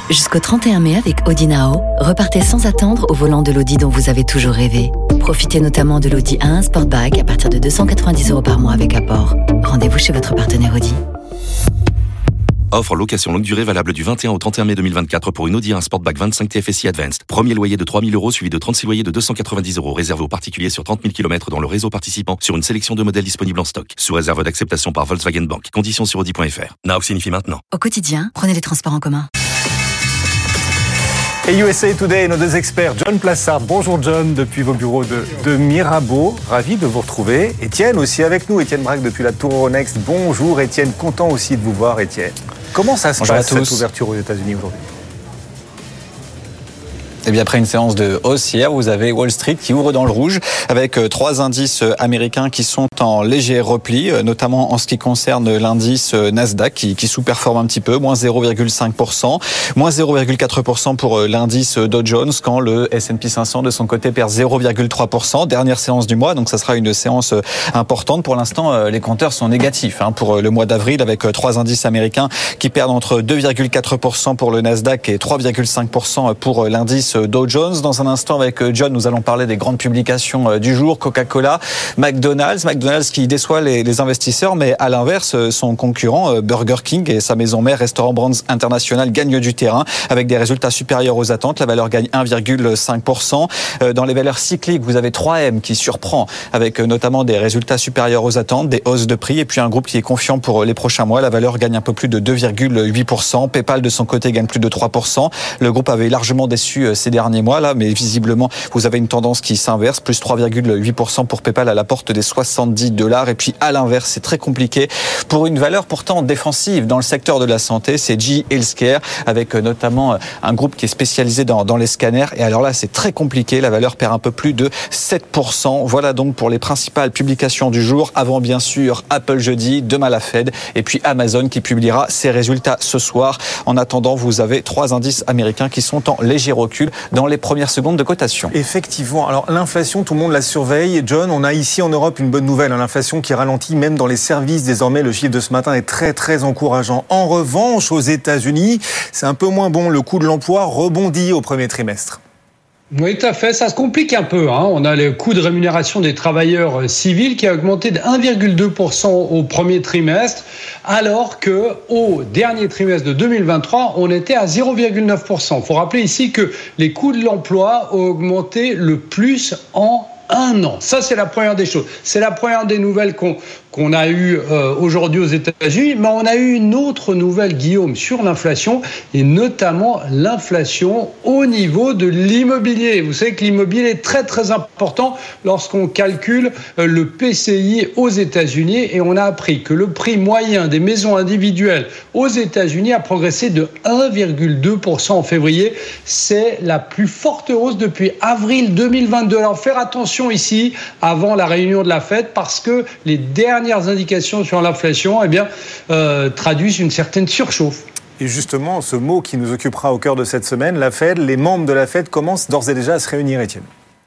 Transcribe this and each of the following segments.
Jusqu'au 31 mai avec Audi Now, repartez sans attendre au volant de l'Audi dont vous avez toujours rêvé. Profitez notamment de l'Audi A1 Sportback à partir de 290 € par mois avec apport. Rendez-vous chez votre partenaire Audi. Offre location longue durée valable du 21 au 31 mai 2024 pour une Audi A1 Sportback 25 TFSI Advanced. Premier loyer de 3 000 € suivi de 36 loyers de 290 € réservé aux particuliers sur 30 000 km dans le réseau participant sur une sélection de modèles disponibles en stock. Sous réserve d'acceptation par Volkswagen Bank. Conditions sur Audi.fr. Now signifie maintenant. Au quotidien, prenez les transports en commun. Et USA Today, nos deux experts, John Plassard. Bonjour John, depuis vos bureaux de Mirabeau. Ravi de vous retrouver. Étienne aussi avec nous. Étienne Braque depuis la Tour Euronext. Bonjour Étienne, content aussi de vous voir Étienne. Comment ça se passe cette ouverture aux États-Unis aujourd'hui ? Et bien après une séance de hausse hier, vous avez Wall Street qui ouvre dans le rouge avec 3 indices américains qui sont en léger repli, notamment en ce qui concerne l'indice Nasdaq qui sous-performe un petit peu, moins 0,5%, moins 0,4% pour l'indice Dow Jones, quand le S&P 500 de son côté perd 0,3%. Dernière séance du mois, donc ça sera une séance importante. Pour l'instant, les compteurs sont négatifs pour le mois d'avril, avec 3 indices américains qui perdent entre 2,4% pour le Nasdaq et 3,5% pour l'indice Dow Jones. Dans un instant, avec John, nous allons parler des grandes publications du jour. Coca-Cola, McDonald's qui déçoit les investisseurs, mais à l'inverse, son concurrent Burger King et sa maison mère Restaurant Brands International gagnent du terrain avec des résultats supérieurs aux attentes. La valeur gagne 1,5%. Dans les valeurs cycliques, vous avez 3M qui surprend avec notamment des résultats supérieurs aux attentes, des hausses de prix, et puis un groupe qui est confiant pour les prochains mois. La valeur gagne un peu plus de 2,8%. PayPal de son côté gagne plus de 3%. Le groupe avait largement déçu ces derniers mois là, mais visiblement vous avez une tendance qui s'inverse, plus 3,8% pour PayPal à la porte des $70. Et puis à l'inverse, c'est très compliqué pour une valeur pourtant défensive dans le secteur de la santé, c'est GE Healthcare, avec notamment un groupe qui est spécialisé dans les scanners. Et alors là, c'est très compliqué, la valeur perd un peu plus de 7%. Voilà donc pour les principales publications du jour, avant bien sûr Apple jeudi, demain la Fed, et puis Amazon qui publiera ses résultats ce soir. En attendant, vous avez 3 indices américains qui sont en léger recul dans les premières secondes de cotation. Effectivement. Alors l'inflation, tout le monde la surveille. John, on a ici en Europe une bonne nouvelle. L'inflation qui ralentit même dans les services. Désormais, le chiffre de ce matin est très très encourageant. En revanche, aux États-Unis, c'est un peu moins bon. Le coût de l'emploi rebondit au premier trimestre. Oui, tout à fait. Ça se complique un peu. On a le coût de rémunération des travailleurs civils qui a augmenté de 1,2% au premier trimestre, alors que au dernier trimestre de 2023, on était à 0,9%. Il faut rappeler ici que les coûts de l'emploi ont augmenté le plus en un an. Ça, c'est la première des choses. C'est la première des nouvelles qu'on a eues aujourd'hui aux États-Unis. Mais on a eu une autre nouvelle, Guillaume, sur l'inflation, et notamment l'inflation au niveau de l'immobilier. Vous savez que l'immobilier est très, très important lorsqu'on calcule le PCI aux États-Unis. Et on a appris que le prix moyen des maisons individuelles aux États-Unis a progressé de 1,2% en février. C'est la plus forte hausse depuis avril 2022. Alors, faire attention ici avant la réunion de la Fed, parce que les dernières indications sur l'inflation traduisent une certaine surchauffe. Et justement, ce mot qui nous occupera au cœur de cette semaine, la Fed, les membres de la Fed commencent d'ores et déjà à se réunir, Étienne.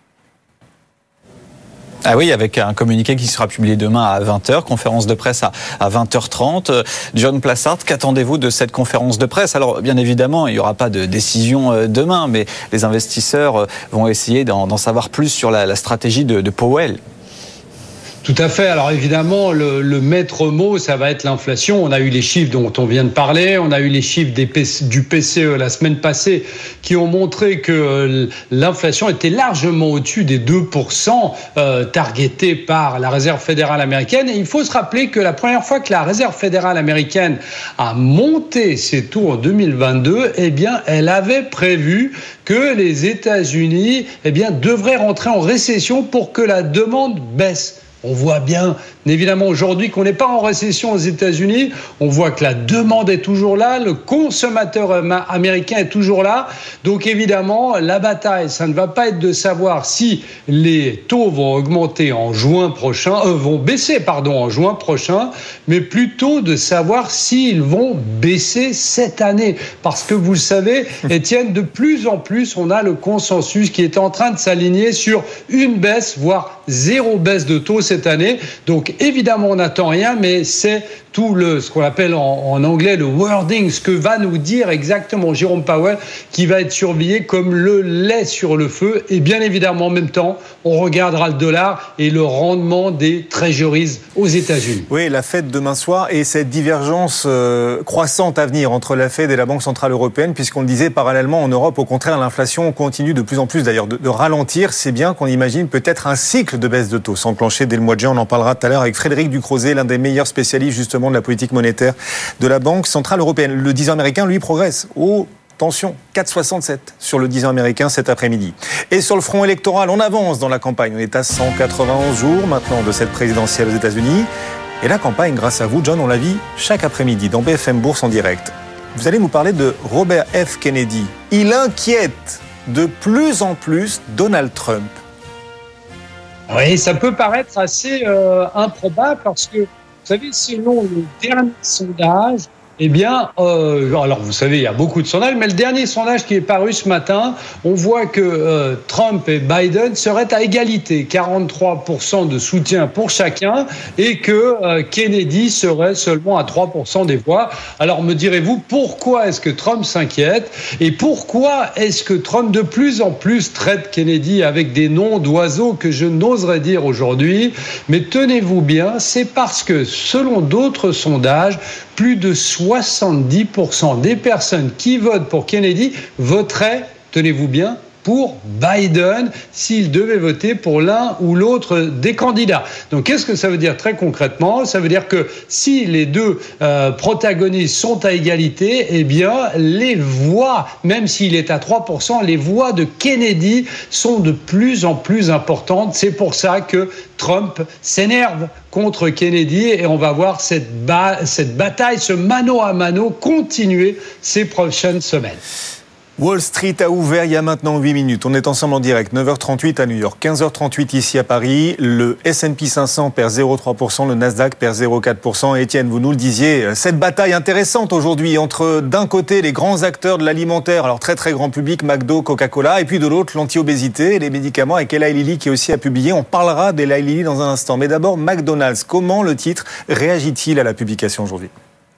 Ah oui, avec un communiqué qui sera publié demain à 20h, conférence de presse à 20h30. John Plassard, qu'attendez-vous de cette conférence de presse ? Alors, bien évidemment, il n'y aura pas de décision demain, mais les investisseurs vont essayer d'en savoir plus sur la stratégie de Powell. Tout à fait. Alors évidemment, le maître mot, ça va être l'inflation. On a eu les chiffres dont on vient de parler. On a eu les chiffres du PCE la semaine passée qui ont montré que l'inflation était largement au-dessus des 2% targetés par la Réserve fédérale américaine. Et il faut se rappeler que la première fois que la Réserve fédérale américaine a monté ses taux en 2022, elle avait prévu que les États-Unis devraient rentrer en récession pour que la demande baisse. On voit bien, évidemment, aujourd'hui qu'on n'est pas en récession aux États-Unis. On voit que la demande est toujours là, le consommateur américain est toujours là. Donc, évidemment, la bataille, ça ne va pas être de savoir si les taux vont augmenter en juin prochain, vont baisser, en juin prochain, mais plutôt de savoir s'ils vont baisser cette année. Parce que vous le savez, Étienne, de plus en plus, on a le consensus qui est en train de s'aligner sur une baisse, voire 0 baisse de taux cette année. Donc évidemment on n'attend rien, mais c'est tout ce qu'on appelle en anglais le wording, ce que va nous dire exactement Jérôme Powell, qui va être surveillé comme le lait sur le feu. Et bien évidemment, en même temps, on regardera le dollar et le rendement des treasuries aux États-Unis. Oui, la Fed demain soir et cette divergence croissante à venir entre la Fed et la Banque Centrale Européenne, puisqu'on le disait parallèlement en Europe, au contraire, l'inflation continue de plus en plus d'ailleurs de ralentir. C'est bien qu'on imagine peut-être un cycle de baisse de taux s'enclencher dès le mois de juin. On en parlera tout à l'heure avec Frédéric Ducrozet, l'un des meilleurs spécialistes justement de la politique monétaire de la Banque Centrale Européenne. Le 10 ans américain, lui, progresse. Attention, 4,67 sur le 10 ans américain cet après-midi. Et sur le front électoral, on avance dans la campagne. On est à 191 jours maintenant de cette présidentielle aux États-Unis. Et la campagne, grâce à vous, John, on la vit chaque après-midi dans BFM Bourse en direct. Vous allez nous parler de Robert F. Kennedy. Il inquiète de plus en plus Donald Trump. Oui, ça peut paraître assez improbable parce que, vous savez, selon le dernier sondage, eh bien, alors vous savez, il y a beaucoup de sondages, mais le dernier sondage qui est paru ce matin, on voit que Trump et Biden seraient à égalité, 43% de soutien pour chacun, et que Kennedy serait seulement à 3% des voix. Alors me direz-vous, pourquoi est-ce que Trump s'inquiète et pourquoi est-ce que Trump de plus en plus traite Kennedy avec des noms d'oiseaux que je n'oserais dire aujourd'hui? Mais tenez-vous bien, c'est parce que selon d'autres sondages, plus de 70% des personnes qui votent pour Kennedy voteraient, tenez-vous bien, pour Biden s'il devait voter pour l'un ou l'autre des candidats. Donc qu'est-ce que ça veut dire très concrètement? Ça veut dire que si les deux protagonistes sont à égalité, eh bien les voix, même s'il est à 3%, les voix de Kennedy sont de plus en plus importantes. C'est pour ça que Trump s'énerve contre Kennedy et on va voir cette bataille, ce mano à mano continuer ces prochaines semaines. Wall Street a ouvert il y a maintenant 8 minutes. On est ensemble en direct, 9h38 à New York, 15h38 ici à Paris. Le S&P 500 perd 0,3%, le Nasdaq perd 0,4%. Étienne, vous nous le disiez, cette bataille intéressante aujourd'hui entre d'un côté les grands acteurs de l'alimentaire, alors très très grand public, McDo, Coca-Cola, et puis de l'autre l'anti-obésité et les médicaments avec Eli Lilly qui aussi a publié. On parlera d'Eli Lilly dans un instant. Mais d'abord, McDonald's, comment le titre réagit-il à la publication aujourd'hui ?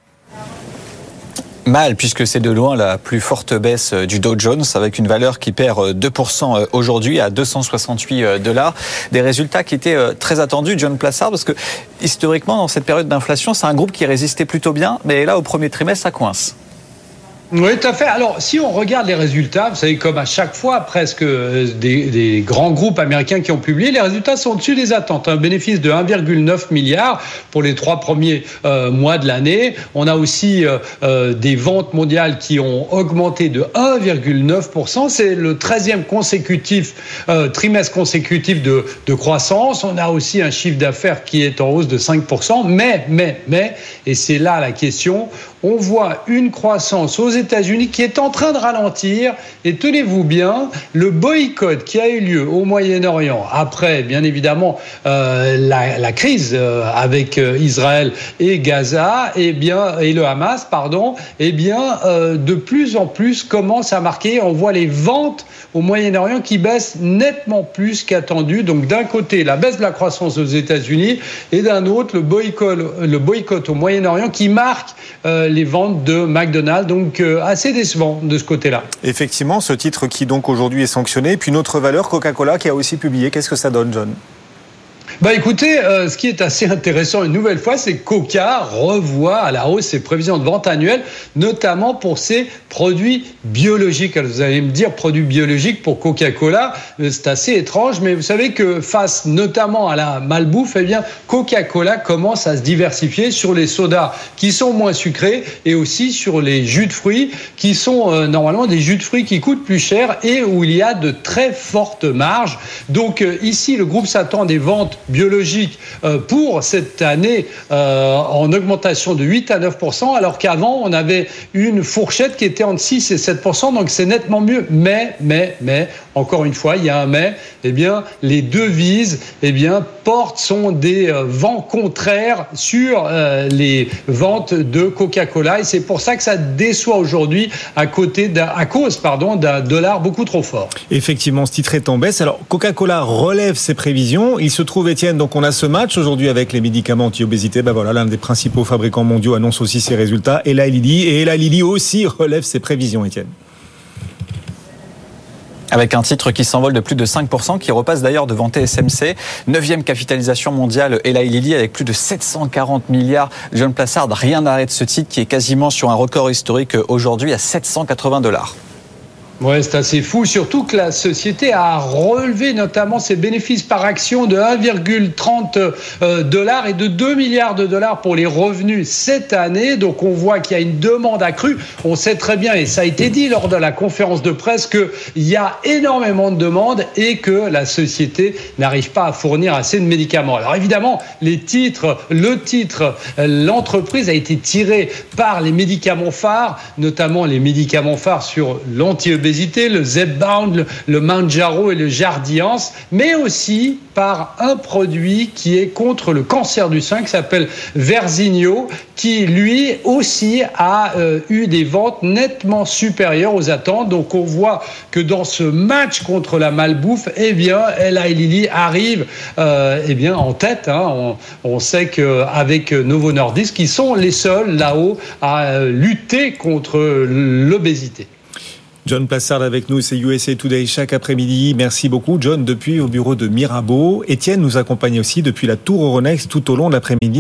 Mal, puisque c'est de loin la plus forte baisse du Dow Jones, avec une valeur qui perd 2% aujourd'hui à $268. Des résultats qui étaient très attendus, John Plassard, parce que historiquement, dans cette période d'inflation, c'est un groupe qui résistait plutôt bien, mais là, au premier trimestre, ça coince. Oui, tout à fait. Alors, si on regarde les résultats, vous savez, comme à chaque fois, presque des grands groupes américains qui ont publié, les résultats sont au-dessus des attentes. Un bénéfice de 1,9 milliard pour les 3 premiers mois de l'année. On a aussi des ventes mondiales qui ont augmenté de 1,9%. C'est le 13e trimestre consécutif de croissance. On a aussi un chiffre d'affaires qui est en hausse de 5%. Mais, et c'est là la question, on voit une croissance aux États-Unis qui est en train de ralentir. Et tenez-vous bien, le boycott qui a eu lieu au Moyen-Orient après, bien évidemment, la crise avec Israël et Gaza, et le Hamas, de plus en plus commence à marquer. On voit les ventes au Moyen-Orient qui baissent nettement plus qu'attendu. Donc d'un côté, la baisse de la croissance aux États-Unis et d'un autre, le boycott au Moyen-Orient qui marque les ventes de McDonald's. Donc assez décevant de ce côté-là. Effectivement, ce titre qui donc aujourd'hui est sanctionné. Puis une autre valeur, Coca-Cola, qui a aussi publié. Qu'est-ce que ça donne, John ? Écoutez, ce qui est assez intéressant une nouvelle fois, c'est que Coca revoit à la hausse ses prévisions de vente annuelles, notamment pour ses produits biologiques. Alors, vous allez me dire, produits biologiques pour Coca-Cola, c'est assez étrange, mais vous savez que face notamment à la malbouffe, Coca-Cola commence à se diversifier sur les sodas qui sont moins sucrés et aussi sur les jus de fruits qui sont normalement des jus de fruits qui coûtent plus cher et où il y a de très fortes marges. Donc ici, le groupe s'attend à des ventes biologiques pour cette année en augmentation de 8 à 9%, alors qu'avant, on avait une fourchette qui était entre 6 et 7%, donc c'est nettement mieux. Mais, encore une fois, il y a un mais, les devises, sont des vents contraires sur les ventes de Coca-Cola, et c'est pour ça que ça déçoit aujourd'hui à cause d'un dollar beaucoup trop fort. Effectivement, ce titre est en baisse. Alors, Coca-Cola relève ses prévisions. Il se trouvait Étienne. Donc on a ce match aujourd'hui avec les médicaments anti-obésité. Ben voilà, l'un des principaux fabricants mondiaux annonce aussi ses résultats. Et Eli Lilly. Et Eli Lilly aussi relève ses prévisions, Étienne. Avec un titre qui s'envole de plus de 5%, qui repasse d'ailleurs devant TSMC. 9e capitalisation mondiale, Eli Lilly, avec plus de 740 milliards. John Plassard, rien n'arrête ce titre qui est quasiment sur un record historique aujourd'hui à $780. Ouais, c'est assez fou, surtout que la société a relevé notamment ses bénéfices par action de 1,30 $ et de 2 milliards de dollars pour les revenus cette année. Donc on voit qu'il y a une demande accrue. On sait très bien, et ça a été dit lors de la conférence de presse, qu'il y a énormément de demandes et que la société n'arrive pas à fournir assez de médicaments. Alors évidemment, l'entreprise a été tirée par les médicaments phares, notamment les médicaments phares sur l'anti-obésité, le Zepbound, le Mounjaro et le Jardiance, mais aussi par un produit qui est contre le cancer du sein qui s'appelle Verzenio, qui lui aussi a eu des ventes nettement supérieures aux attentes. Donc on voit que dans ce match contre la malbouffe, Eli Lilly arrive en tête. On sait qu'avec Novo Nordisk, ils sont les seuls là-haut à lutter contre l'obésité. John Plassard avec nous, c'est USA Today chaque après-midi. Merci beaucoup, John, depuis au bureau de Mirabeau. Étienne nous accompagne aussi depuis la Tour Euronext tout au long de l'après-midi.